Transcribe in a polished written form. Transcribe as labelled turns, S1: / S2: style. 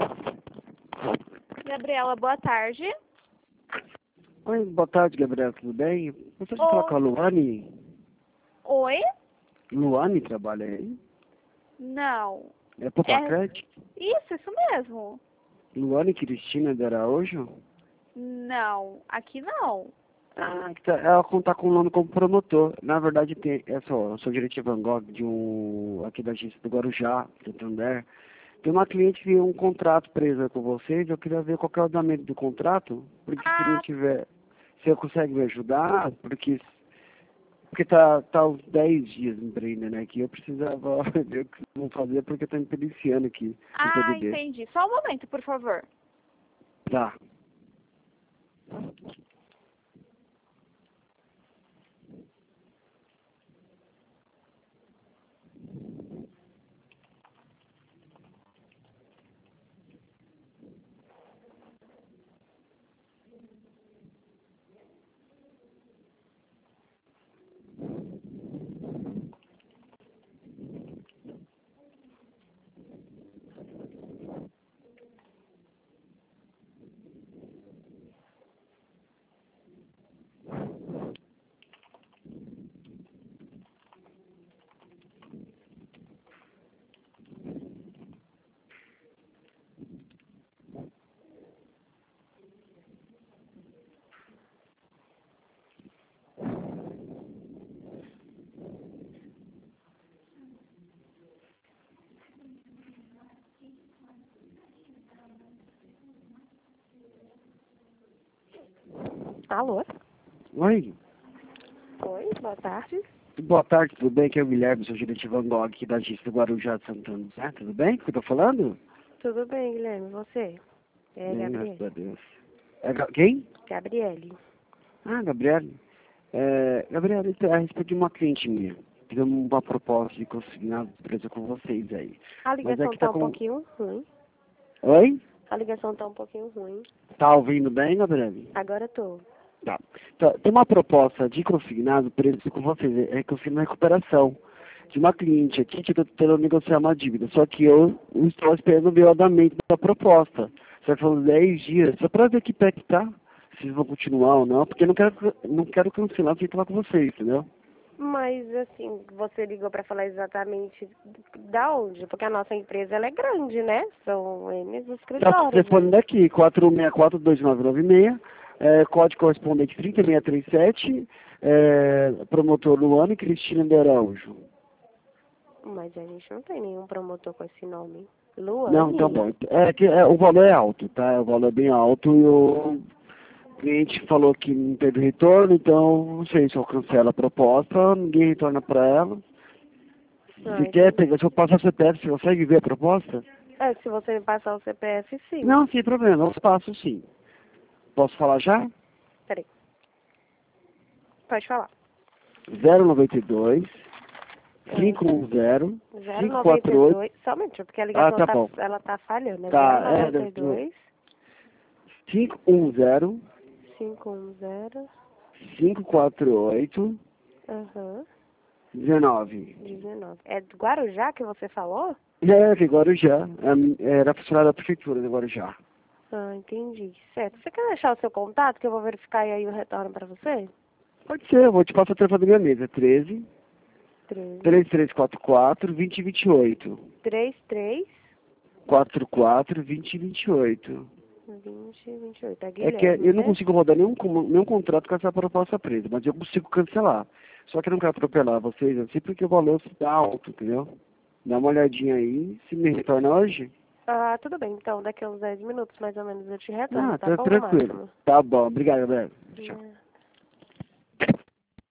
S1: Gabriela, boa tarde.
S2: Oi, boa tarde, Gabriela, tudo bem? Você pode falar com a Luane?
S1: Oi?
S2: Luane trabalha aí?
S1: Não.
S2: É Popacred?
S1: Isso mesmo.
S2: Luane Cristina de Araújo?
S1: Não, aqui não.
S2: Ah, ela conta com o nome como promotor. Na verdade, eu sou diretor Van Gogh aqui da agência do Guarujá, Santander. Tem uma cliente que tem um contrato preso com vocês, eu queria ver qual que é o andamento do contrato, porque se não tiver, se eu consegue me ajudar, porque tá uns 10 dias em Brenda, né, que eu precisava ver o que vão fazer, porque tá me periciando aqui no PDD.
S1: Entendi. Só um momento, por favor.
S2: Tá.
S1: Alô?
S2: Oi.
S1: Oi, boa tarde.
S2: Boa tarde, tudo bem? Aqui é o Guilherme, sou gerente Van Gogh aqui da agência do Guarujá de Santana, né? Tudo bem? O que eu tô falando?
S1: Tudo bem, Guilherme, você? É
S2: Bem,
S1: Gabriele.
S2: graças a Deus. Quem?
S1: Gabriele.
S2: Ah, Gabriele. Gabriele, a respeito de uma cliente minha. Fizemos uma proposta de conseguir uma empresa com vocês aí.
S1: A
S2: Mas
S1: ligação
S2: aqui tá
S1: tá um
S2: com...
S1: pouquinho ruim.
S2: Oi?
S1: A ligação tá um pouquinho ruim.
S2: Tá ouvindo bem, Gabriele?
S1: Agora tô.
S2: Tá. Então, tem uma proposta de consignado preço com vocês, é consignado recuperação de uma cliente aqui que eu tô tentando negociar uma dívida, só que eu estou esperando ver o andamento da proposta. Você falou 10 dias, só para ver que pé que tá, se vão continuar ou não, porque eu não quero cancelar sem falar com vocês, entendeu?
S1: Mas, assim, você ligou para falar exatamente da onde? Porque a nossa empresa, ela é grande, né? São N
S2: Tá o
S1: escritórios.
S2: telefone daqui, 464-2996, código correspondente 3637, promotor Luane Cristina de Araújo.
S1: Mas a gente não tem nenhum promotor com esse nome. Luane?
S2: Não, tá bom. O valor é alto, tá? O valor é bem alto e o cliente falou que não teve retorno, então não sei se eu cancelo a proposta, ninguém retorna para ela. Se quer pegar, se eu passar o CPF, você consegue ver a proposta?
S1: Se você me passar o CPF, sim.
S2: Não, sem problema, eu passo sim. Posso falar já?
S1: Peraí. Pode falar.
S2: 092 510 548.
S1: 092. Só um minutinho, porque a ligação
S2: Tá bom.
S1: ela tá falhando.
S2: Tá,
S1: 092
S2: 510
S1: 510
S2: 548
S1: aham,
S2: 19.
S1: 19. É do Guarujá que você falou?
S2: De Guarujá. Era funcionário da prefeitura de Guarujá.
S1: Entendi. Certo. Você quer deixar o seu contato que eu vou verificar e aí eu retorno para você?
S2: Pode ser, eu vou te passar o telefone da minha mesa. 13
S1: 13
S2: 3344 2028.
S1: 33
S2: 44 2028.
S1: 2028. É
S2: É que
S1: Guilherme,
S2: eu não
S1: né?
S2: consigo rodar nenhum contrato com essa proposta presa, mas eu consigo cancelar. Só que eu não quero atropelar vocês, assim, porque o valor está alto, entendeu? Dá uma olhadinha aí, se me retorna hoje.
S1: Tudo bem. Então, daqui a uns 10 minutos, mais ou menos, eu te retorno, tá
S2: Tá
S1: bom,
S2: tranquilo.
S1: Máximo?
S2: Tá bom, obrigado, Gabriel. Tchau.